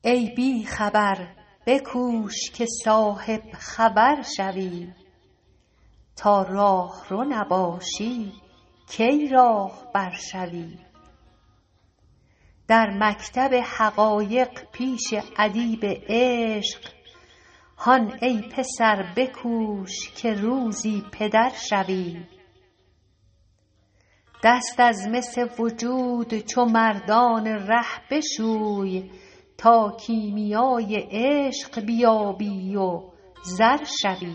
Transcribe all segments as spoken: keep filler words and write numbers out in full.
ای بی خبر بکوش که صاحب خبر شوی، تا راهرو نباشی کی راهبر شوی. در مکتب حقایق پیش ادیب عشق، هان ای پسر بکوش که روزی پدر شوی. دست از مس وجود چو مردان ره بشوی، تا کیمیای عشق بیابی و زر شوی.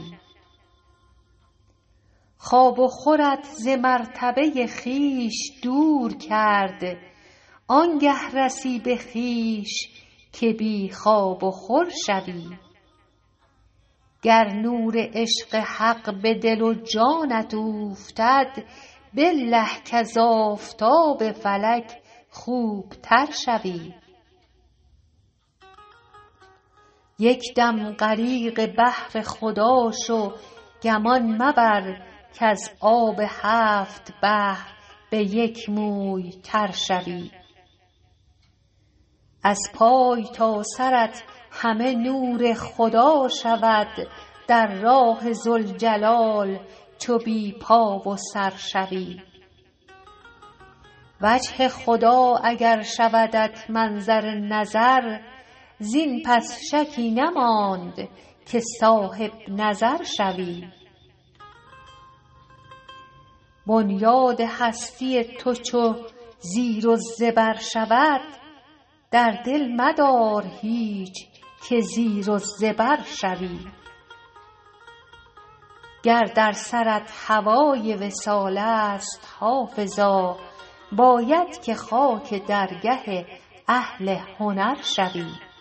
خواب و خورت ز مرتبه خویش دور کرد، آنگه رسی به خویش که بی خواب و خور شوی. گر نور عشق حق به دل و جانت اوفتد، بالله کز آفتاب فلک خوبتر شوی. یک دم غریق بحر خدا شو گمان مبر، کز آب هفت بحر به یک موی تر شوی. از پای تا سرت همه نور خدا شود، در راه ذوالجلال چو بی پا و سر شوی. وجه خدا اگر شودت منظر نظر، زین پس شکی نماند که صاحب نظر شوی. بنیاد هستی تو چو زیر و زبر شود، در دل مدار هیچ که زیر و زبر شوی. گر در سرت هوای وصال است حافظا، باید که خاک درگه اهل هنر شوی.